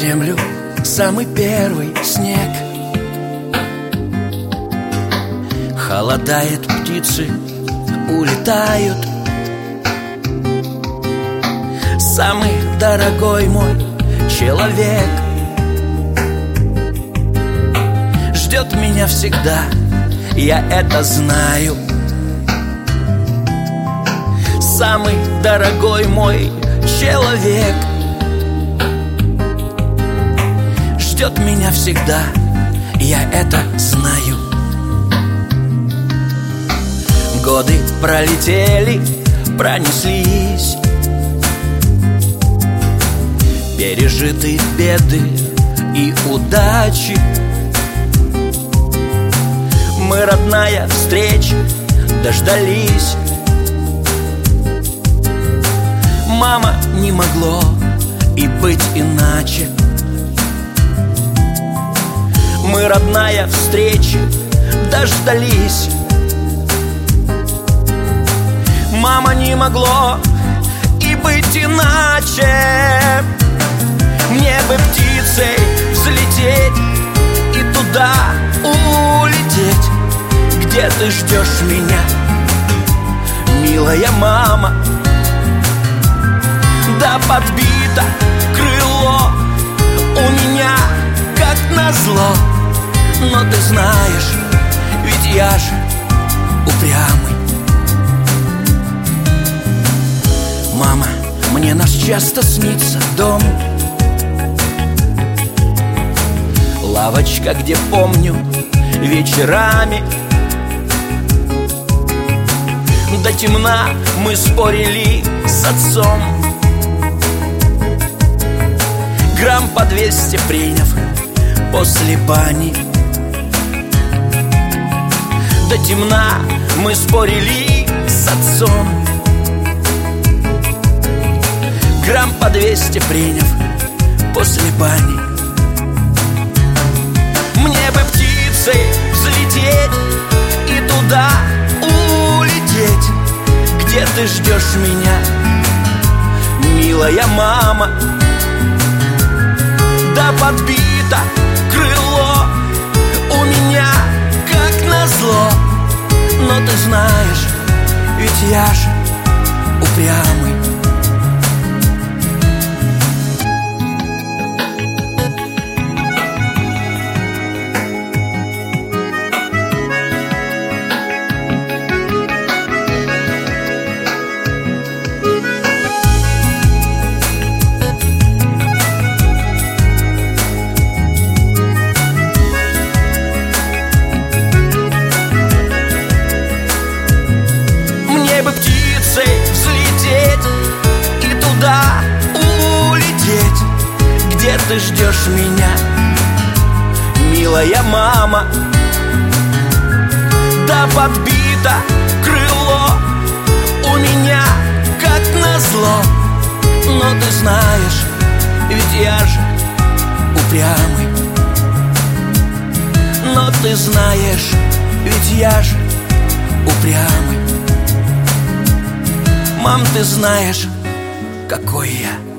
землю самый первый снег. Холодает, птицы улетают. Самый дорогой мой человек ждет меня всегда, я это знаю. Самый дорогой мой человек ждет меня всегда, я это знаю. Годы пролетели, пронеслись, пережиты беды и удачи. Мы, родная, встреч дождались. Мама, не могло и быть иначе. Мы, родная, встречи дождались. Мама, не могло и быть иначе. Мне бы птицей взлететь и туда улететь, где ты ждешь меня, милая мама. Да подбито крыло у меня, как назло, но ты знаешь, ведь я же упрямый. Мама, мне наш часто снится дом, лавочка, где помню вечерами до темна мы спорили с отцом, грамм по 200 приняв после бани. До темна мы спорили с отцом, грамм по 200 приняв после бани. Мне бы птицей взлететь и туда улететь, где ты ждешь меня, милая мама. Да подбито крыло у меня, как назло, но ты знаешь, ведь я же упрямый. Взлететь и туда улететь, где ты ждешь меня, милая мама. Да подбито крыло у меня, как назло, но ты знаешь, ведь я же упрямый. Но ты знаешь, ведь я же упрямый. Мам, ты знаешь, какой я